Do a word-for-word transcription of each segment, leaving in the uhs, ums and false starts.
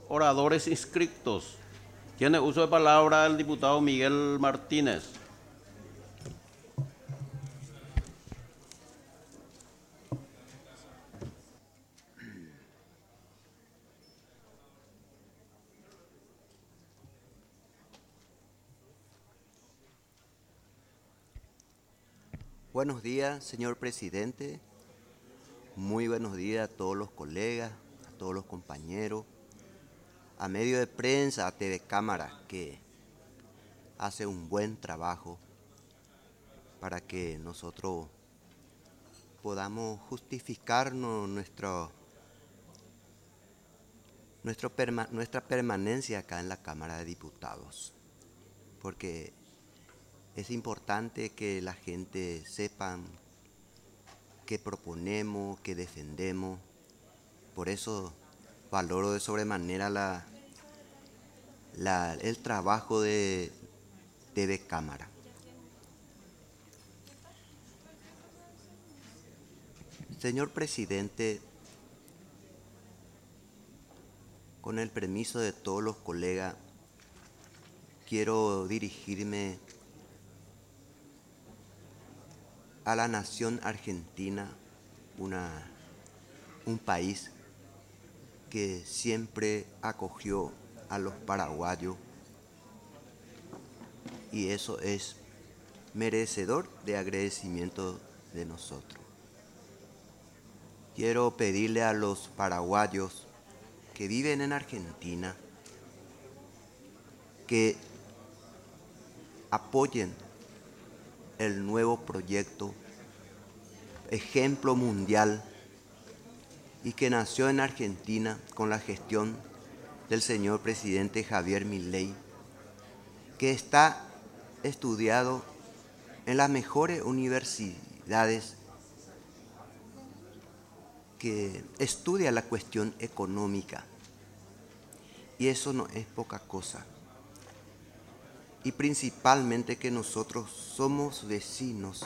oradores inscritos. Tiene uso de palabra el diputado Miguel Martínez. Buenos días, señor presidente. Muy buenos días a todos los colegas, a todos los compañeros, a medio de prensa, a T V Cámara, que hace un buen trabajo para que nosotros podamos justificarnos nuestro, nuestro perma, nuestra permanencia acá en la Cámara de Diputados. Porque es importante que la gente sepa qué proponemos, qué defendemos. Por eso valoro de sobremanera la, la, el trabajo de T V Cámara. Señor presidente, con el permiso de todos los colegas, quiero dirigirme a la nación argentina, una, un país que siempre acogió a los paraguayos, y eso es merecedor de agradecimiento de nosotros. Quiero pedirle a los paraguayos que viven en Argentina que apoyen el nuevo proyecto, ejemplo mundial, y que nació en Argentina con la gestión del señor presidente Javier Milei, que está estudiado en las mejores universidades, que estudia la cuestión económica, y eso no es poca cosa. Y principalmente que nosotros somos vecinos.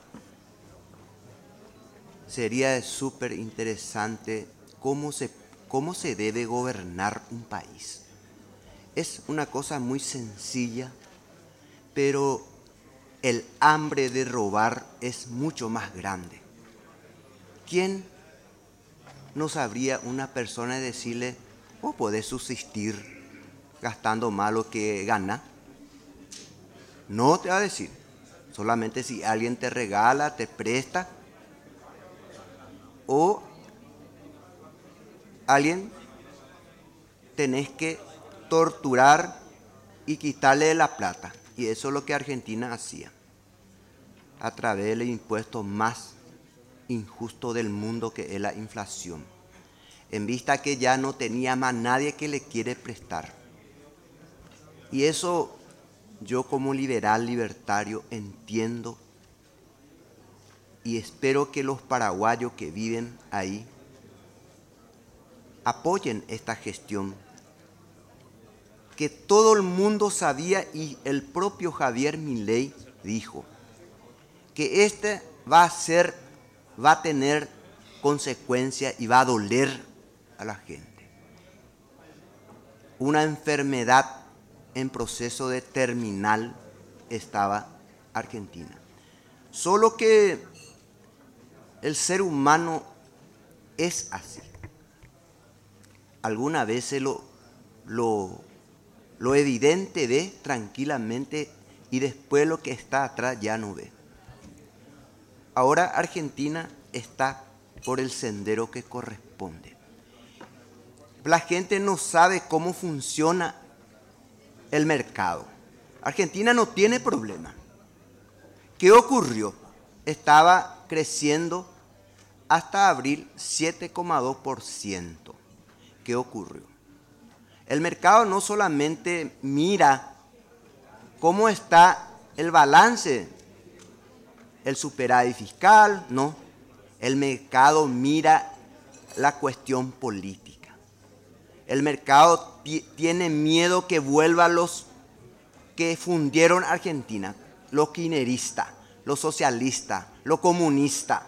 Sería súper interesante cómo se, cómo se debe gobernar un país. Es una cosa muy sencilla, pero el hambre de robar es mucho más grande. ¿Quién no sabría una persona decirle, vos podés subsistir gastando más lo que gana? No te va a decir, solamente si alguien te regala, te presta, o alguien tenés que torturar y quitarle la plata. Y eso es lo que Argentina hacía, a través del impuesto más injusto del mundo, que es la inflación, en vista que ya no tenía más nadie que le quiere prestar. Y eso yo, como liberal libertario, entiendo, y espero que los paraguayos que viven ahí apoyen esta gestión, que todo el mundo sabía, y el propio Javier Milei dijo que este va a ser, va a tener consecuencias y va a doler a la gente. Una enfermedad en proceso de terminal estaba Argentina. Solo que el ser humano es así. Alguna vez lo, lo, lo evidente ve tranquilamente, y después lo que está atrás ya no ve. Ahora Argentina está por el sendero que corresponde. La gente no sabe cómo funciona el mercado. Argentina no tiene problema. ¿Qué ocurrió? Estaba creciendo hasta abril siete coma dos por ciento. ¿Qué ocurrió? El mercado no solamente mira cómo está el balance, el superávit fiscal, no. El mercado mira la cuestión política. El mercado tiene miedo que vuelvan los que fundieron Argentina, los kirchneristas, los socialistas, los comunistas.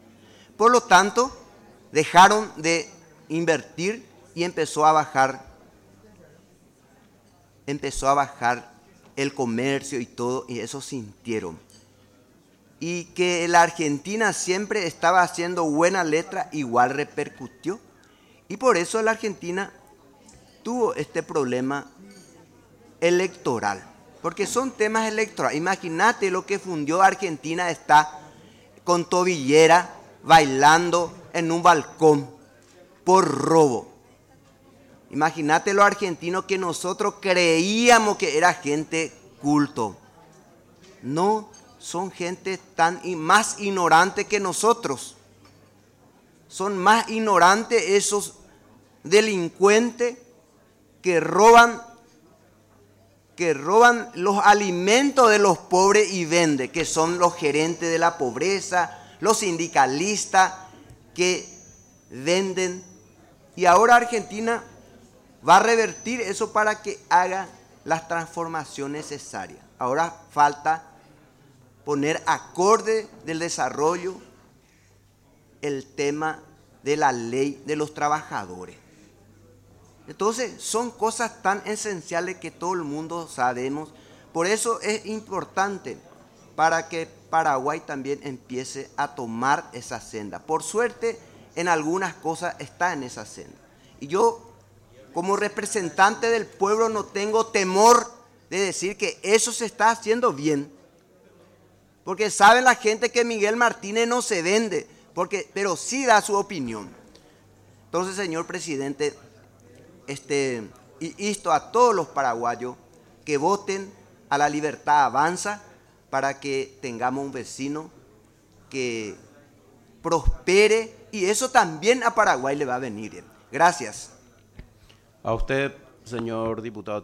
Por lo tanto, dejaron de invertir y empezó a bajar empezó a bajar el comercio y todo, y eso sintieron. Y que la Argentina siempre estaba haciendo buena letra, igual repercutió. Y por eso la Argentina tuvo este problema electoral, porque son temas electorales. Imagínate lo que fundió Argentina, está con tobillera bailando en un balcón por robo. Imagínate los argentinos que nosotros creíamos que era gente culto. No, son gente tan y más ignorante que nosotros. Son más ignorantes esos delincuentes que roban, que roban los alimentos de los pobres y venden, que son los gerentes de la pobreza, los sindicalistas que venden. Y ahora Argentina va a revertir eso para que haga las transformaciones necesarias. Ahora falta poner acorde del desarrollo el tema de la ley de los trabajadores. Entonces son cosas tan esenciales que todo el mundo sabemos. Por eso es importante para que Paraguay también empiece a tomar esa senda. Por suerte, en algunas cosas está en esa senda. Y yo, como representante del pueblo, no tengo temor de decir que eso se está haciendo bien. Porque sabe la gente que Miguel Martínez no se vende, porque, pero sí da su opinión. Entonces, señor presidente, este, insto a todos los paraguayos que voten a La Libertad Avanza para que tengamos un vecino que prospere, y eso también a Paraguay le va a venir. Gracias. A usted, señor diputado.